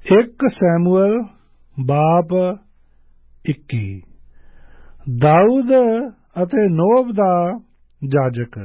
1 Samuel ਬਾਬ 21। ਦਾਊਦ ਅਤੇ ਨੋਬ ਦਾ ਜਾਜਕ।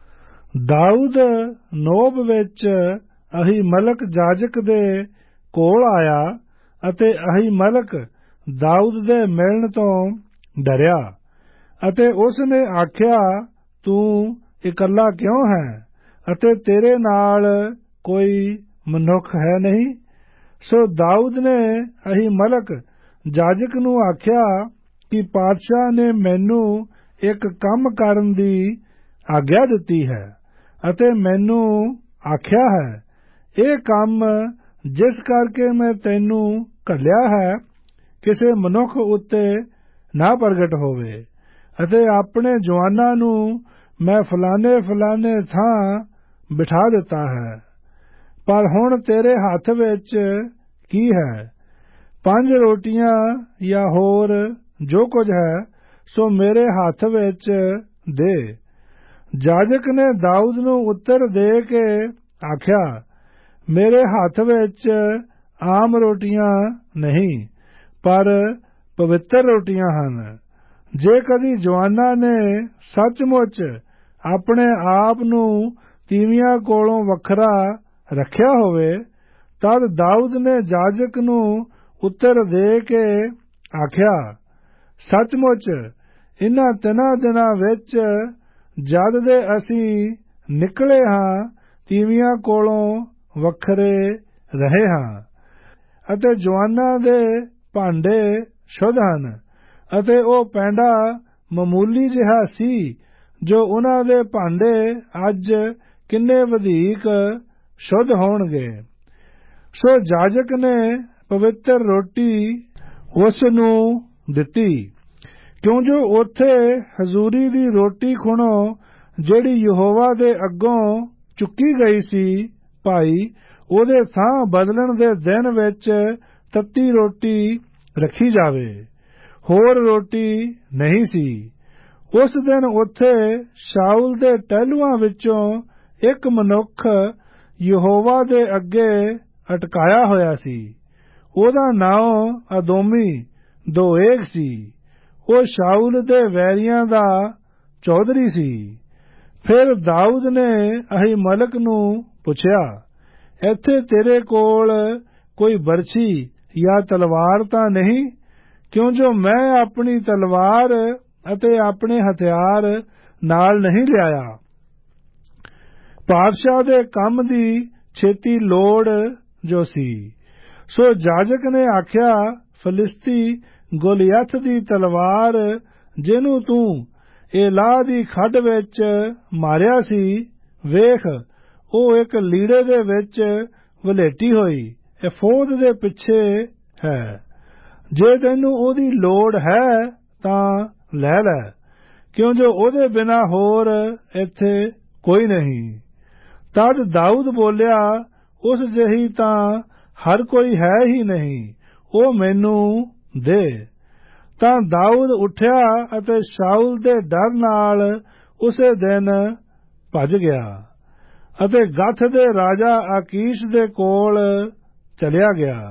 ਦਾਊਦ ਨੋਬ ਵਿੱਚ ਅਹੀਮਲਕ ਜਾਜਕ ਦੇ ਕੋਲ ਆਇਆ ਅਤੇ ਅਹੀਮਲਕ ਦਾਊਦ ਦੇ ਮਿਲਣ ਤੋਂ ਡਰਿਆ ਅਤੇ ਉਸ ਨੇ ਆਖਿਆ, ਤੂੰ ਇਕੱਲਾ ਕਿਉਂ ਹੈ ਅਤੇ ਤੇਰੇ ਨਾਲ ਕੋਈ ਮਨੁੱਖ ਹੈ ਨਹੀਂ? ਸੋ ਦਾਊਦ ਨੇ ਅਹੀਮਲਕ ਜਾਜਕ ਨੂੰ ਆਖਿਆ ਕਿ ਪਾਤਸ਼ਾਹ ਨੇ ਮੈਨੂੰ ਇੱਕ ਕੰਮ ਕਰਨ ਦੀ ਆਗਿਆ ਦਿੱਤੀ ਹੈ ਅਤੇ ਮੈਨੂੰ ਆਖਿਆ ਹੈ, ਇਹ ਕੰਮ ਜਿਸ ਕਰਕੇ ਮੈਂ ਤੈਨੂੰ ਘੱਲਿਆ ਹੈ ਕਿਸੇ ਮਨੁੱਖ ਉੱਤੇ ਨਾ ਪ੍ਰਗਟ ਹੋਵੇ ਅਤੇ ਆਪਣੇ ਜਵਾਨਾਂ ਨੂੰ ਮੈਂ ਫਲਾਣੇ ਥਾਂ ਬਿਠਾ ਦਿੱਤਾ ਹੈ। ਪਰ ਹੁਣ ਤੇਰੇ ਹੱਥ ਵਿੱਚ ਕੀ ਹੈ? 5 ਰੋਟੀਆਂ ਜਾਂ ਹੋਰ ਜੋ ਕੁਝ ਹੈ ਸੋ ਮੇਰੇ ਹੱਥ ਵਿੱਚ ਦੇ। ਜਾਜਕ ਨੇ ਦਾਊਦ ਨੂੰ ਉੱਤਰ ਦੇ ਕੇ ਆਖਿਆ, ਮੇਰੇ ਹੱਥ ਵਿੱਚ ਆਮ ਰੋਟੀਆਂ ਨਹੀਂ ਪਰ ਪਵਿੱਤਰ ਰੋਟੀਆਂ ਹਨ। ਜੇ ਕਦੀ ਜਵਾਨਾਂ ਨੇ ਸੱਚਮੁੱਚ ਆਪਣੇ ਆਪ ਨੂੰ ਤੀਵੀਆਂ ਕੋਲੋਂ ਵੱਖਰਾ ਰੱਖਿਆ ਹੋਵੇ, ਤਦ ਦਾਊਦ ਨੇ ਜਾਜਕ ਨੂੰ ਉੱਤਰ ਦੇ ਕੇ ਆਖਿਆ, ਸੱਚਮੁੱਚ ਇਨ੍ਹਾਂ 3 ਦਿਨਾਂ ਵਿੱਚ ਜਦ ਦੇ ਅਸੀਂ ਨਿਕਲੇ ਹਾਂ ਤੀਵੀਆਂ ਕੋਲੋਂ ਵੱਖਰੇ ਰਹੇ ਹਾਂ ਅਤੇ ਜਵਾਨਾਂ ਦੇ ਭਾਂਡੇ ਸ਼ੁੱਧ ਹਨ ਅਤੇ ਉਹ ਪੈਂਡਾ ਮਾਮੂਲੀ ਜਿਹਾ ਸੀ ਜੋ ਉਨ੍ਹਾਂ ਦੇ ਭਾਂਡੇ ਅੱਜ ਕਿੰਨੇ ਵਧੇਕ ਸ਼ੁੱਧ ਹੋਣਗੇ। ਸੋ ਜਾਜਕ ਨੇ ਪਵਿੱਤਰ ਰੋਟੀ ਉਸ ਨੂੰ ਦਿੱਤੀ, ਕਿਉਂ ਜੋ ਉੱਥੇ ਹਜ਼ੂਰੀ ਦੀ ਰੋਟੀ ਖੁਣੋ ਜਿਹੜੀ ਯਹੋਵਾ ਦੇ ਅੱਗੋਂ ਚੁੱਕੀ ਗਈ ਸੀ, ਭਾਈ ਉਹਦੇ ਥਾਂ ਬਦਲਣ ਦੇ ਦਿਨ ਵਿੱਚ ਤੱਤੀ ਰੋਟੀ ਰੱਖੀ ਜਾਵੇ, ਹੋਰ ਰੋਟੀ ਨਹੀਂ ਸੀ। ਉਸ ਦਿਨ ਉੱਥੇ ਸ਼ਾਊਲ ਦੇ ਟਹਿਲੂਆਂ ਵਿੱਚੋਂ ਇੱਕ ਮਨੁੱਖ ਯਹੋਵਾ ਦੇ ਅੱਗੇ ਅਟਕਾਇਆ ਹੋਇਆ ਸੀ। ਉਹਦਾ ਨਾਮ ਅਦੋਮੀ ਦੋਏਗ ਸੀ। ਉਹ ਸ਼ਾਊਲ ਦੇ ਵੈਰੀਆਂ ਦਾ ਚੌਧਰੀ ਸੀ। ਫਿਰ ਦਾਊਦ ਨੇ ਅਹੀਮਲਕ ਨੂੰ ਪੁੱਛਿਆ, ਇੱਥੇ ਤੇਰੇ ਕੋਲ ਕੋਈ ਬਰਛੀ ਜਾਂ ਤਲਵਾਰ ਤਾਂ ਨਹੀਂ? ਕਿਉਂ ਜੋ ਮੈਂ ਆਪਣੀ ਤਲਵਾਰ ਅਤੇ ਆਪਣੇ ਹਥਿਆਰ ਨਾਲ ਨਹੀਂ ਲਿਆਇਆ। ਪਾਤਸ਼ਾਹ ਦੇ ਕੰਮ ਦੀ ਛੇਤੀ ਲੋੜ ਜੋ ਸੀ। ਸੋ ਜਾਜਕ ਨੇ ਆਖਿਆ, ਫਲਿਸਤੀ ਗੋਲੀਅਥ ਦੀ ਤਲਵਾਰ ਜਿਹਨੂੰ ਤੂੰ ਏਲਾਹ ਦੀ ਖੱਡ ਵਿੱਚ ਮਾਰਿਆ ਸੀ, ਵੇਖ ਉਹ ਇੱਕ ਲੀੜੇ ਦੇ ਵਿੱਚ ਵਲੇਟੀ ਹੋਈ 에ਫੋਦ ਦੇ ਪਿੱਛੇ ਹੈ। ਜੇ ਤੈਨੂੰ ਉਹਦੀ ਲੋੜ ਹੈ ਤਾਂ ਲੈ ਲੈ, ਕਿਉਂ ਜੋ ਉਹਦੇ ਬਿਨਾਂ ਹੋਰ ਇੱਥੇ ਕੋਈ ਨਹੀਂ। ਤਦ ਦਾਊਦ ਬੋਲਿਆ, ਉਸ ਜਿਹੀ ਤਾਂ ਹਰ ਕੋਈ ਹੈ ਹੀ ਨਹੀਂ, ਉਹ ਮੈਨੂੰ ਦੇ। ਤਾਂ ਦਾਊਦ ਉੱਠਿਆ ਅਤੇ ਸ਼ਾਊਲ ਦੇ ਡਰ ਨਾਲ ਉਸੇ ਦਿਨ ਭੱਜ ਗਿਆ ਅਤੇ ਗਥ ਦੇ ਰਾਜਾ ਆਕੀਸ਼ ਦੇ ਕੋਲ ਚਲਿਆ ਗਿਆ।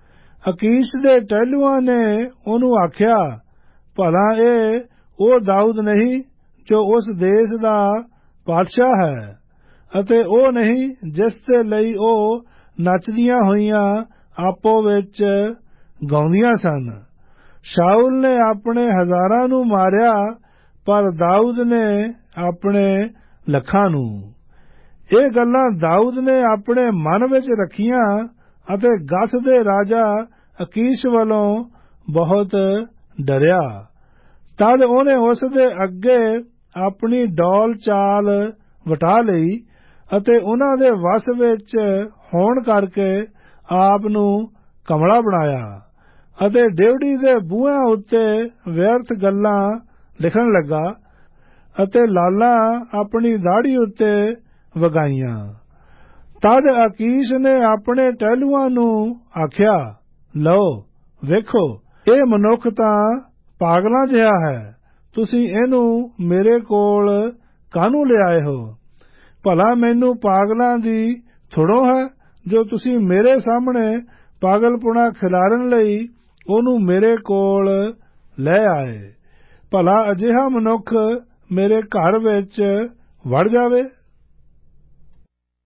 ਆਕੀਸ਼ ਦੇ ਟਹਿਲੂਆਂ ਨੇ ਉਹਨੂੰ ਆਖਿਆ, ਭਲਾ ਇਹ ਉਹ ਦਾਊਦ ਨਹੀਂ ਜੋ ਉਸ ਦੇਸ਼ ਦਾ ਪਾਤਸ਼ਾਹ ਹੈ ਅਤੇ ਉਹ ਨਹੀਂ ਜਿਸ ਦੇ ਲਈ ਉਹ ਨੱਚਦੀਆਂ ਹੋਈਆਂ ਆਪੋ ਵਿੱਚ ਗਾਉਂਦੀਆਂ ਸਨ। ਸ਼ਾਊਲ ਨੇ ਆਪਣੇ ਹਜ਼ਾਰਾਂ ਨੂੰ ਮਾਰਿਆ ਪਰ ਦਾਊਦ ਨੇ ਆਪਣੇ ਲੱਖਾਂ ਨੂੰ। ਇਹ ਗੱਲਾਂ ਦਾਊਦ ਨੇ ਆਪਣੇ ਮਨ ਵਿੱਚ ਰੱਖੀਆਂ ਅਤੇ ਗਥ ਦੇ ਰਾਜਾ ਆਕੀਸ਼ ਵੱਲੋਂ ਬਹੁਤ ਡਰਿਆ। ਤਦ ਉਹਨੇ ਉਸ ਦੇ ਅੱਗੇ ਆਪਣੀ ਡੋਲ ਚਾਲ ਵਟਾ ਲਈ ਅਤੇ ਉਹਨਾਂ ਦੇ ਵਸ ਵਿੱਚ ਹੋਣ ਕਰਕੇ ਆਪ ਨੂੰ ਕਮਲਾ ਬਣਾਇਆ ਅਤੇ ਡਿਉਢੀ ਦੇ ਬੂਹਿਆਂ ਉੱਤੇ ਵਿਅਰਥ ਗੱਲਾਂ ਲਿਖਣ ਲੱਗਾ ਅਤੇ ਲਾਲਾਂ ਆਪਣੀ ਦਾੜੀ ਉੱਤੇ ਵਗਾਈਆਂ। ਤਦ ਆਕੀਸ਼ ਨੇ ਆਪਣੇ ਟਹਿਲੂਆਂ ਨੂੰ ਆਖਿਆ, ਲਓ ਵੇਖੋ, ਇਹ ਮਨੁੱਖ ਤਾਂ ਪਾਗਲਾਂ ਜਿਹਾ ਹੈ, ਤੁਸੀਂ ਇਹਨੂੰ ਮੇਰੇ ਕੋਲ ਕਾਹਨੂੰ ਲਿਆਏ ਹੋ? ਭਲਾ ਮੈਨੂੰ ਪਾਗਲਾਂ ਦੀ ਥੁੜੋਂ ਹੈ ਜੋ ਤੁਸੀਂ ਮੇਰੇ ਸਾਹਮਣੇ ਪਾਗਲਪੁਣਾ ਖਿਲਾਰਨ ਲਈ ਉਹਨੂੰ ਮੇਰੇ ਕੋਲ ਲੈ ਆਏ। ਭਲਾ ਅਜਿਹਾ ਮਨੁੱਖ ਮੇਰੇ ਘਰ ਵਿੱਚ ਵੜ ਜਾਵੇ।